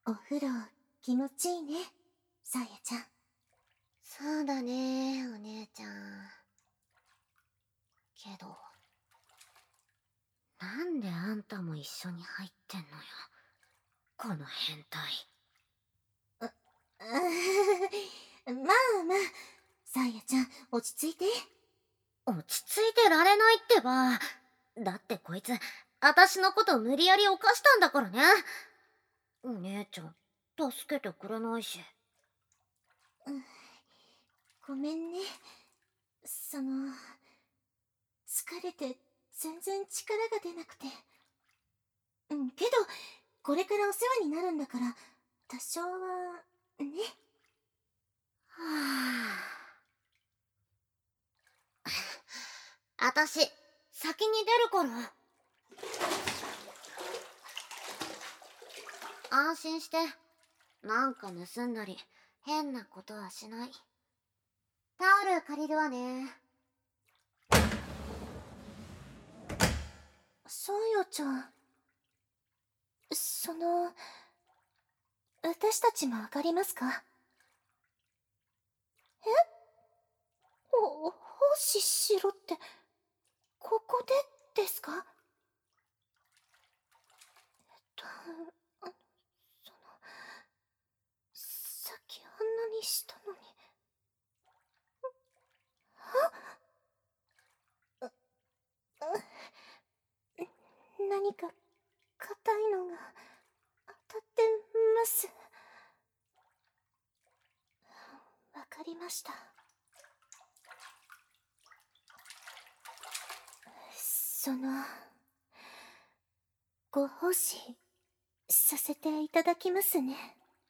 お風呂気持ちいいね、さあやちゃん。 そうだね、お姉ちゃん。けど、なんであんたも一緒に入ってんのよ。この変態。 まあまあ、さあやちゃん、落ち着いて。 落ち着いてられないってば。だってこいつ、私のこと無理やり犯したんだからね。お姉ちゃん、助けてくれないし。 ごめんね。疲れて全然力が出なくて。けど、これからお世話になるんだから、多少は、ね。 はあ。あたし、先に出るから。安心して。なんか盗んだり、変なことはしない。タオル借りるわね。 さあやちゃん。私たちもわかりますか？奉仕しろって、ここでですか？あの、さっきあんなにしたのに。何か硬いのが当たってます。わかりました。ご奉仕させていただきますね。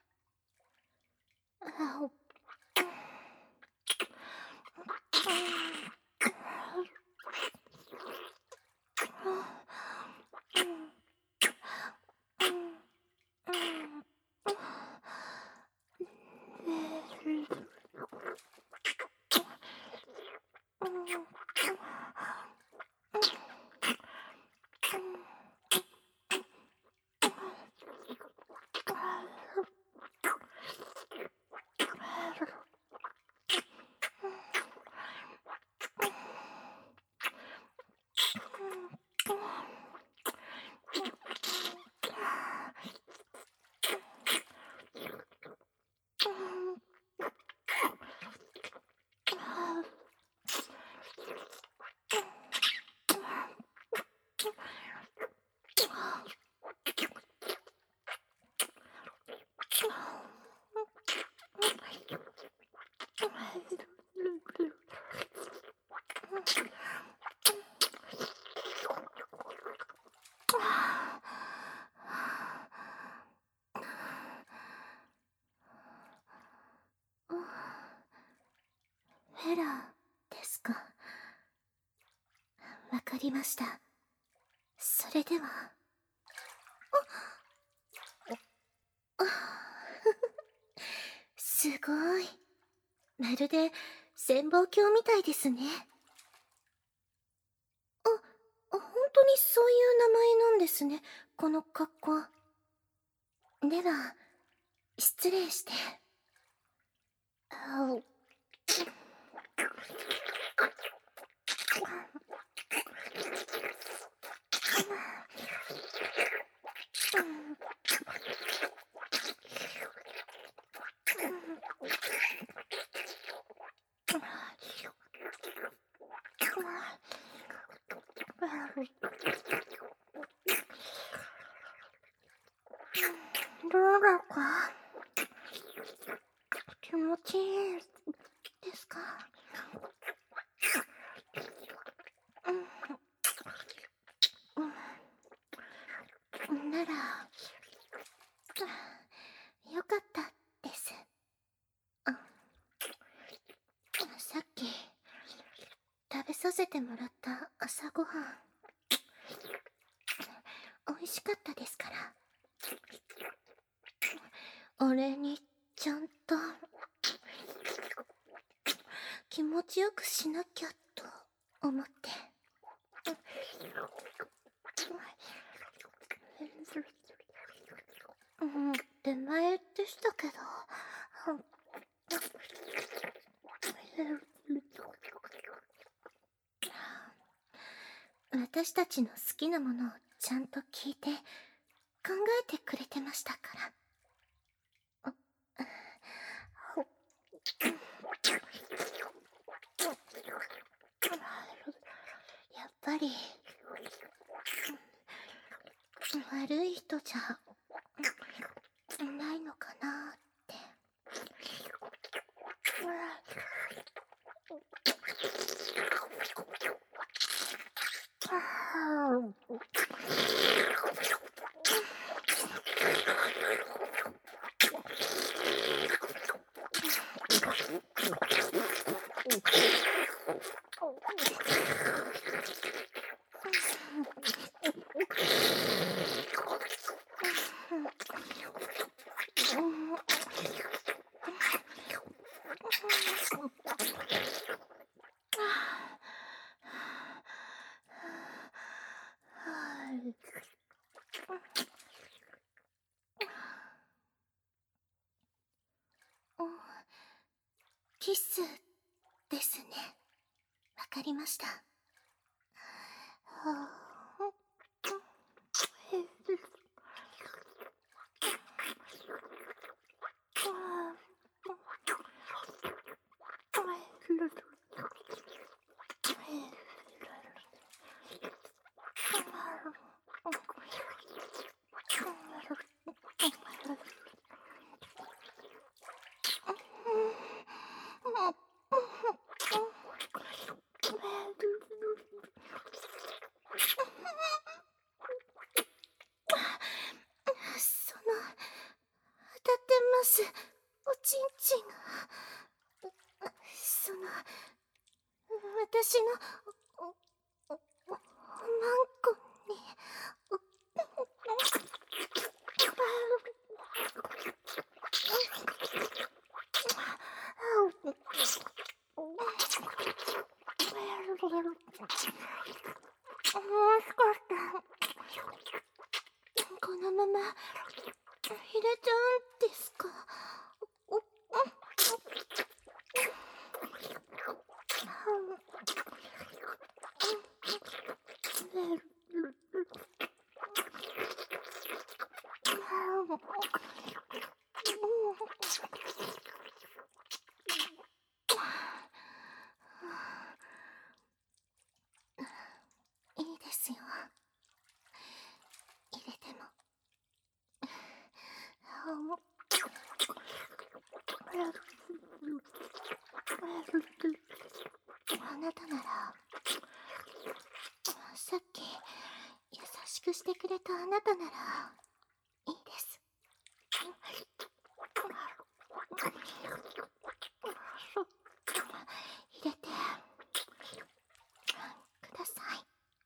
フェラーですか。わかりました。それでは。すごい。まるで潜望鏡みたいですね。本当にそういう名前なんですね、この格好。では、失礼して。どうだか気持ちいいですか？なら、よかったです。さっき、食べさせてもらった朝ごはん、美味しかったですから。お礼に、ちゃんと、気持ちよくしなきゃと思って。で手前でしたけど。私たちの好きなものをちゃんと聞いて考えてくれてましたから。やっぱり悪い人じゃないのかなって。キスですね。わかりました。当たってます。おちんちんが。私のおまんこに。もしかしてこのまま入れちゃうんですか？いいですよ。入れても。あなたなら、さっき優しくしてくれたあなたならいいです。入れてください。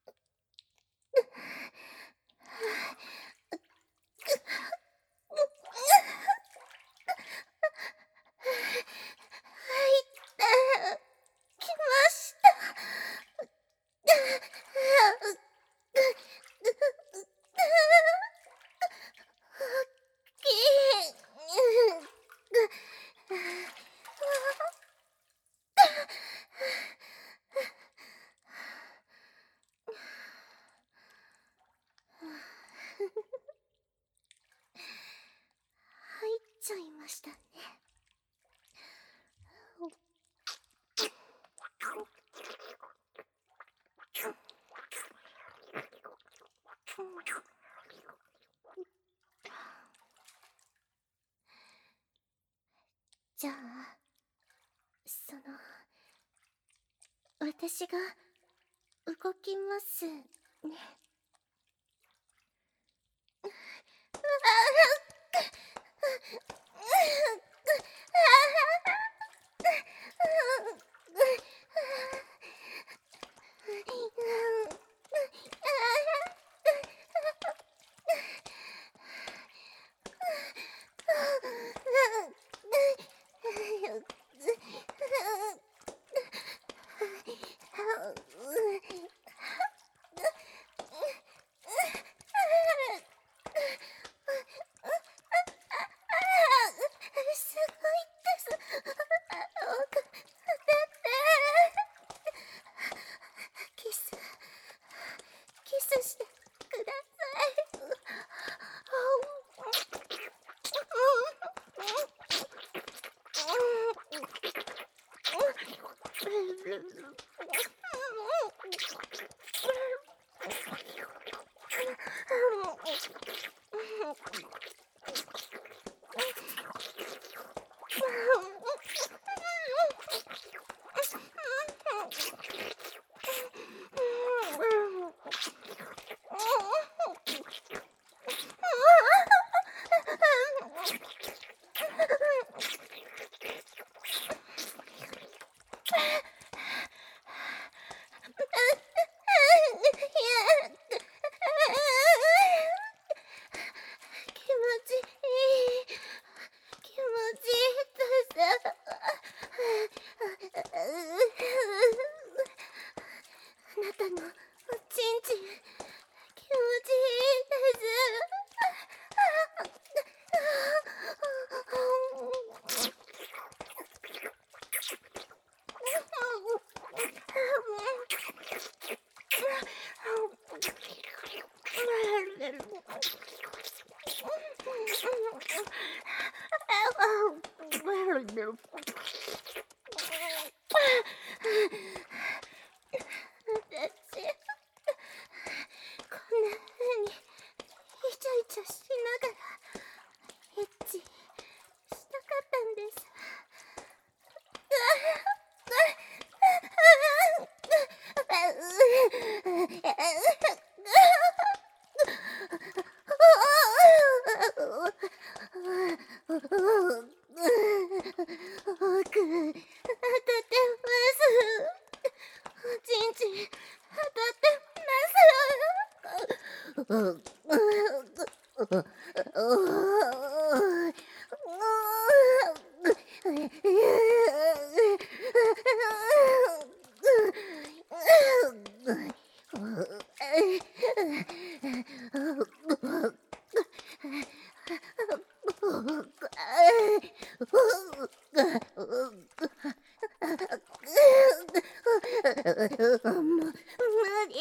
来ました。入っちゃいましたね。じゃあ、私が動きますね。 たの。ちんちん気持ちいいです。こんな風にイチャイチャしながらエッチしたかったんです。奥当たってます。ちんちん当たって無理。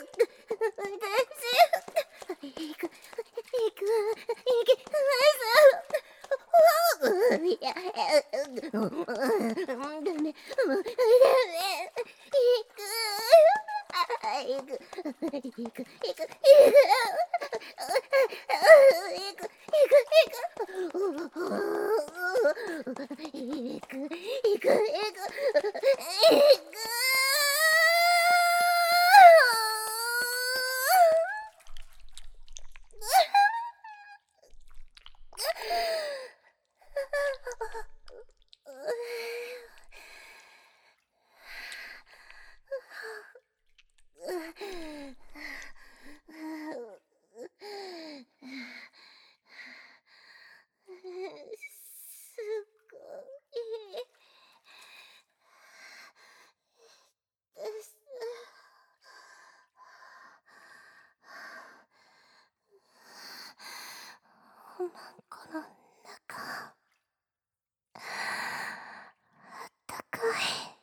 すごいです。おまんこの中あったかい。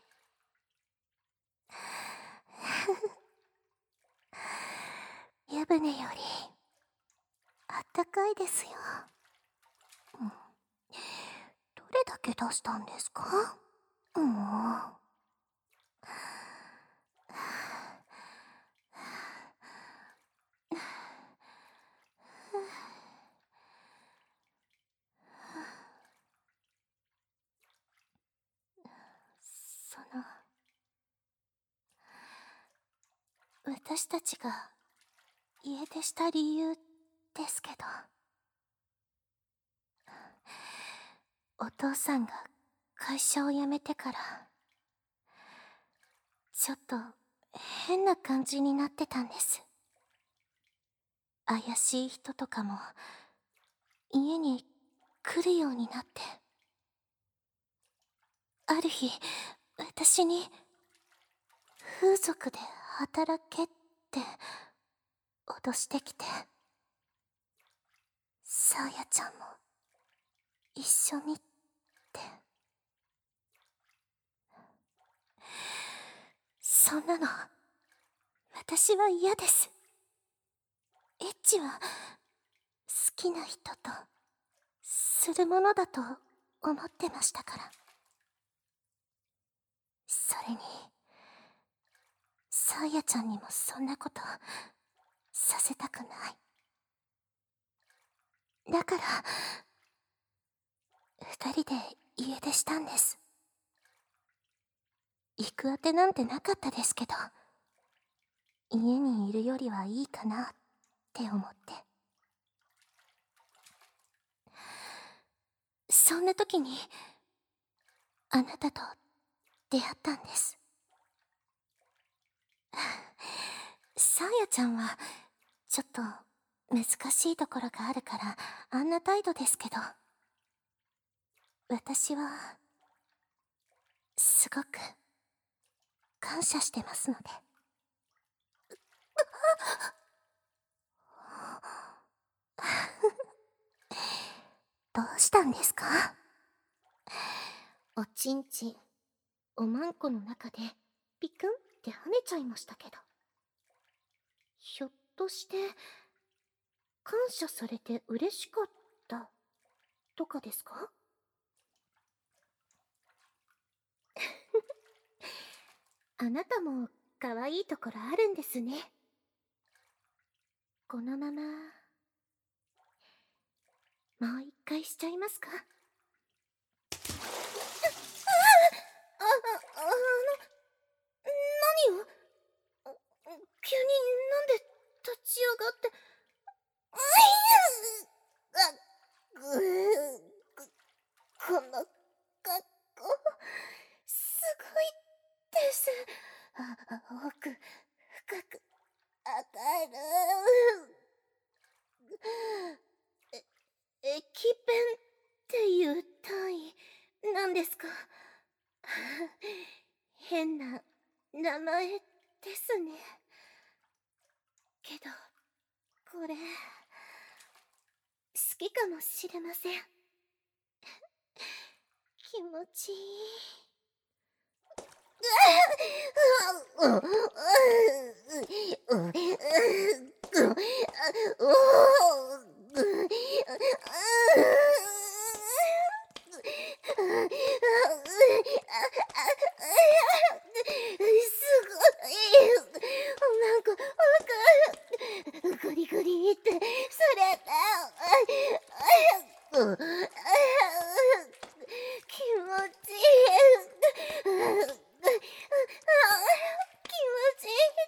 湯船よりあったかいですよ。どれだけ出したんですか？もう。その私たちが家出した理由ですけど、お父さんが会社を辞めてからちょっと変な感じになってたんです。怪しい人とかも家に来るようになって、ある日私に風俗で働けって脅してきて、さあやちゃんも一緒にって。そんなの私は嫌です。エッチは好きな人とするものだと思ってましたから。それにさあやちゃんにもそんなことさせたくない。だから二人で家出したんです。行くあてなんてなかったですけど、家にいるよりはいいかなって思って。そんな時にあなたと出会ったんです。さあやちゃんはちょっと難しいところがあるからあんな態度ですけど、私はすごく感謝してますので。 どうしたんですか？おちんちん、おまんこの中でピクンって跳ねちゃいましたけど。ひょっとして感謝されて嬉しかったとかですか？あなたも可愛いところあるんですね。このままもう一回しちゃいますか？あ、何を？急になんで立ち上がって。この格好、すごいです。奥、深く、当たる。駅弁っていう単位なんですか？変な名前ですね。けどこれ好きかもしれません。気持ちいい。グリグリってそれだ。気持ちいい。気持ちいい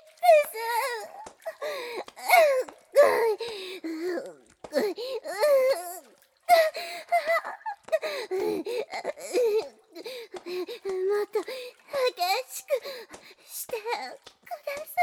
です。もっと激しくしてくださ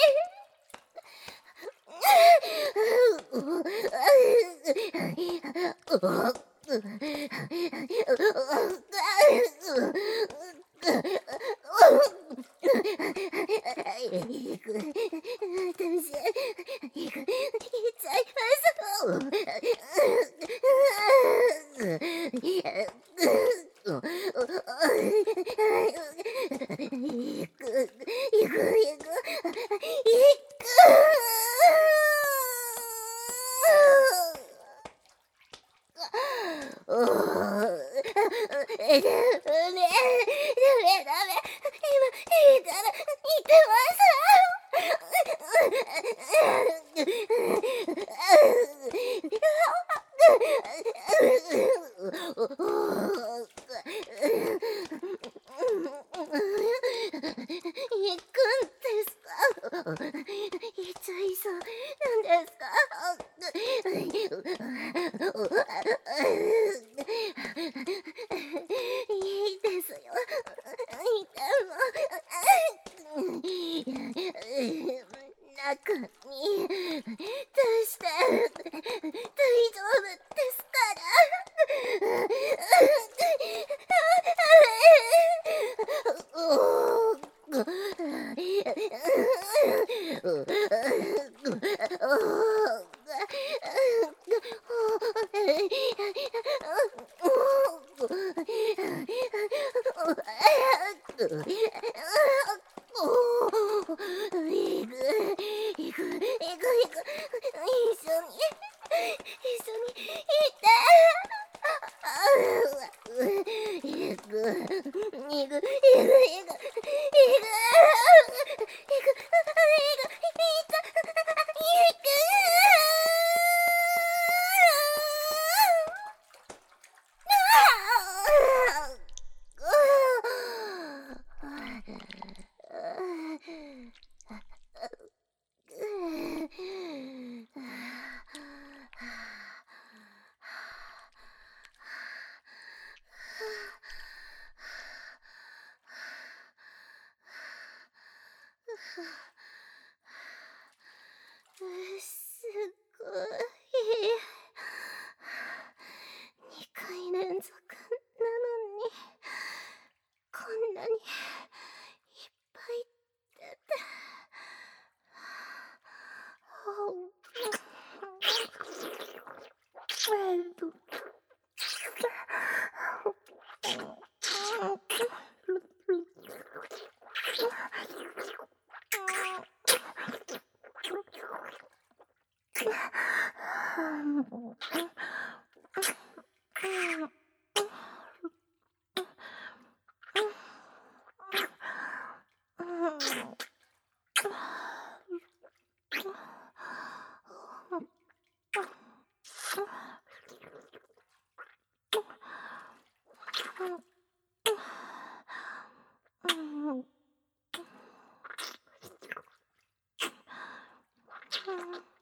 すごい。2回連続なのにこんなにいっぱい出て。 うん